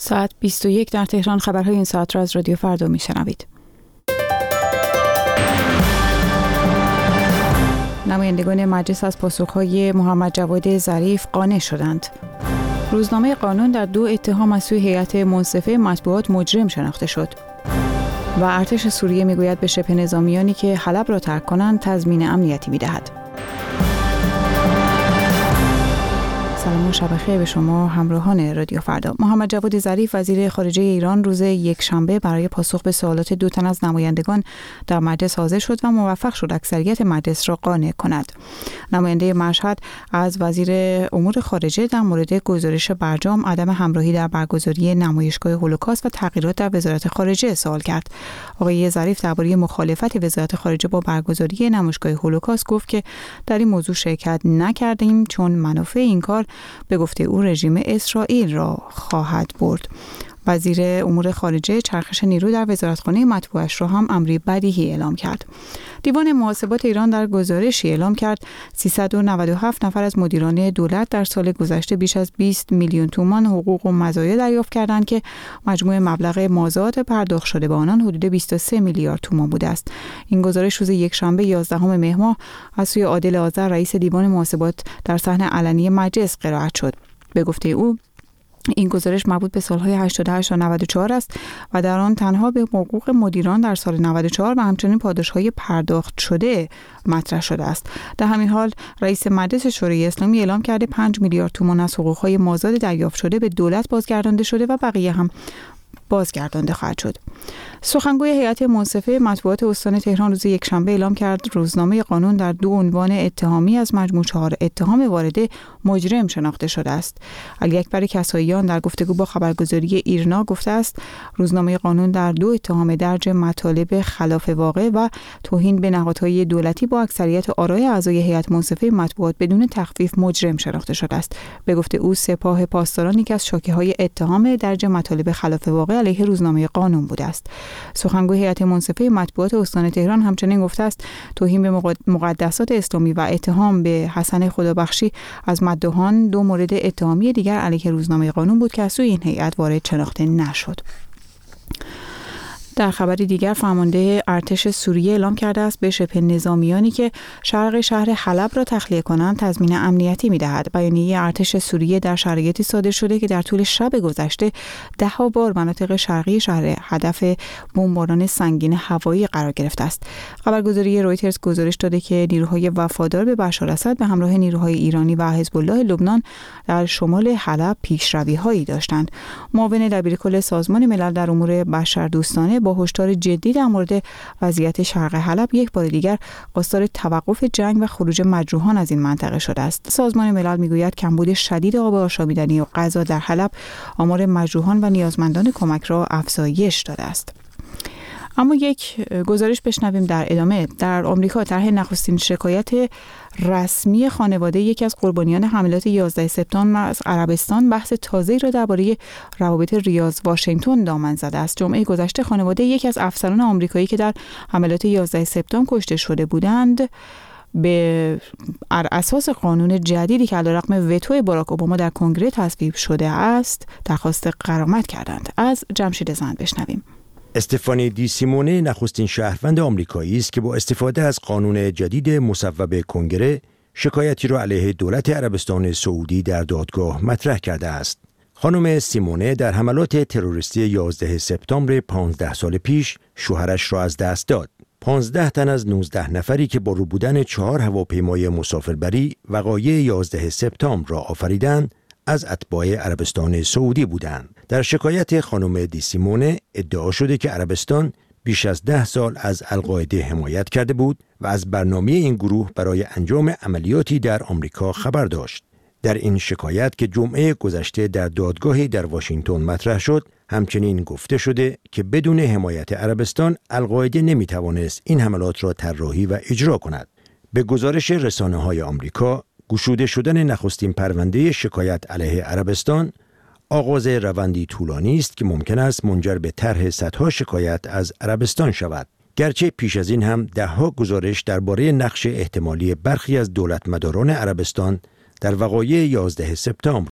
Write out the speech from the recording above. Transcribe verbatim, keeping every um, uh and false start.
ساعت بیست و یک در تهران. خبرهای این ساعت را از رادیو فردا میشنوید. نمایندگان مجلس از پاسخهای محمد جواد ظریف قانع شدند. روزنامه قانون در دو اتهام از سوی هیئت منصفه مطبوعات مجرم شناخته شد. و ارتش سوریه میگوید به شبه نظامیانی که حلب را ترک کنند تضمین امنیتی میدهد. سلام و شب بخیر به شما همراهان رادیو فردا. محمد جواد ظریف وزیر خارجه ایران روز یکشنبه برای پاسخ به سوالات دو تن از نمایندگان در مجلس حاضر شد و موفق شد اکثریت مجلس را قانع کند. نماینده مشهد از وزیر امور خارجه در مورد گزارش برجام عدم همراهی در برگزاری نمایشگاه هولوکاست و تغییرات در وزارت خارجه سوال کرد. آقای ظریف درباره مخالفت وزارت خارجه با برگزاری نمایشگاه هولوکاست گفت که در این موضوع شرکت نکردیم چون منافع این کار به گفته او رژیم اسرائیل را خواهد برد. وزیر امور خارجه چرخش نیرو در وزارتخانه مطبوعش را هم امری بدیهی اعلام کرد. دیوان محاسبات ایران در گزارشی اعلام کرد سیصد و نود و هفت نفر از مدیران دولت در سال گذشته بیش از بیست میلیون تومان حقوق و مزایا دریافت کردند که مجموع مبلغ مازاد پرداخت شده به آنان حدود بیست و سه میلیارد تومان بوده است. این گزارش روز یکشنبه یازدهم مهر ماه از سوی عادل آذر رئیس دیوان محاسبات در صحن علنی مجلس قرائت شد. به گفته او این گزارش مربوط به سالهای هشتاد و هشت تا نود و چهار است و در آن تنها به حقوق مدیران در سال نود و چهار و همچنین پاداش‌های پرداخت شده مطرح شده است. در همین حال رئیس مجلس شورای اسلامی اعلام کرده پنج میلیارد تومان از حقوق‌های مازاد دریافت شده به دولت بازگردانده شده و بقیه هم بازگردانده خواهد شد. سخنگوی هیئت منصفه مطبوعات استان تهران روز یکشنبه اعلام کرد روزنامه قانون در دو عنوان اتهامی از مجموع چهار اتهام وارده مجرم شناخته شده است. علی اکبر کساییان در گفتگو با خبرگزاری ایرنا گفته است روزنامه قانون در دو اتهام درج مطالب خلاف واقع و توهین به نهادهای دولتی با اکثریت آرای اعضای هیئت منصفه مطبوعات بدون تخفیف مجرم شناخته شده است. به گفته او سپاه پاسداران یک از شاکه‌های اتهام درج مطالب خلاف واقع علیه روزنامه قانون بوده است. سخنگوی هیئت منصفه مطبوعات استان تهران همچنین گفته است توهین به مقدسات اسلامی و اتهام به حسن خدابخشی از مدعوان دو مورد اتهامی دیگر علیه روزنامه قانون بود که از سوی این هیئت وارد شناخته نشد. در خبر دیگر فرمانده ارتش سوریه اعلام کرده است به شبه نظامیانی که شرق شهر حلب را تخلیه کنند تضمین امنیتی می‌دهد. بیانیه ارتش سوریه در شرایطی صادر شده که در طول شب گذشته ده‌ها بار مناطق شرقی شهر هدف بمباران سنگین هوایی قرار گرفته است. خبرگزاری رویترز گزارش داده که نیروهای وفادار به بشار اسد به همراه نیروهای ایرانی و حزب الله لبنان در شمال حلب پیشروی‌هایی داشتند. معاون دبیرکل سازمان ملل در امور بشردوستانه با هشدار جدی در مورد وضعیت شرق حلب یک بار دیگر خواستار توقف جنگ و خروج مجروحان از این منطقه شده است. سازمان ملل میگوید کمبود شدید آب آشامیدنی و غذا در حلب آمار مجروحان و نیازمندان کمک را افزایش داده است. اما یک گزارش بشنویم در ادامه. در آمریکا طرح نخستین شکایت رسمی خانواده یکی از قربانیان حملات یازده سپتامبر از عربستان بحث تازه‌ای را درباره روابط ریاض واشنگتن دامن زده است. جمعه گذشته خانواده یکی از افسران آمریکایی که در حملات یازده سپتامبر کشته شده بودند به اساس قانون جدیدی که علیرغم وتو باراک اوباما در کنگره تصویب شده است درخواست غرامت کردند. از جمشید زند بشنویم. استفانی دی سیمونه نخستین شهروند آمریکایی است که با استفاده از قانون جدید مصوب کنگره شکایتی را علیه دولت عربستان سعودی در دادگاه مطرح کرده است. خانم سیمونه در حملات تروریستی یازده سپتامبر پانزده سال پیش شوهرش را از دست داد. پانزده تن از نوزده نفری که با رو بودن چهار هواپیمای مسافربری وقایع یازده سپتامبر را آفریدند از اتباع عربستان سعودی بودند. در شکایت خانم دی سیمونه ادعا شده که عربستان بیش از ده سال از القاعده حمایت کرده بود و از برنامه این گروه برای انجام عملیاتی در آمریکا خبر داشت. در این شکایت که جمعه گذشته در دادگاهی در واشنگتن مطرح شد، همچنین گفته شده که بدون حمایت عربستان القاعده نمیتوانست این حملات را طراحی و اجرا کند. به گزارش رسانه‌های آمریکا، گشوده شدن نخستین پرونده شکایت علیه عربستان آغاز روندی طولانی است که ممکن است منجر به طرح صدها شکایت از عربستان شود. گرچه پیش از این هم ده‌ها گزارش درباره نقش احتمالی برخی از دولتمداران عربستان در وقایع یازده سپتامبر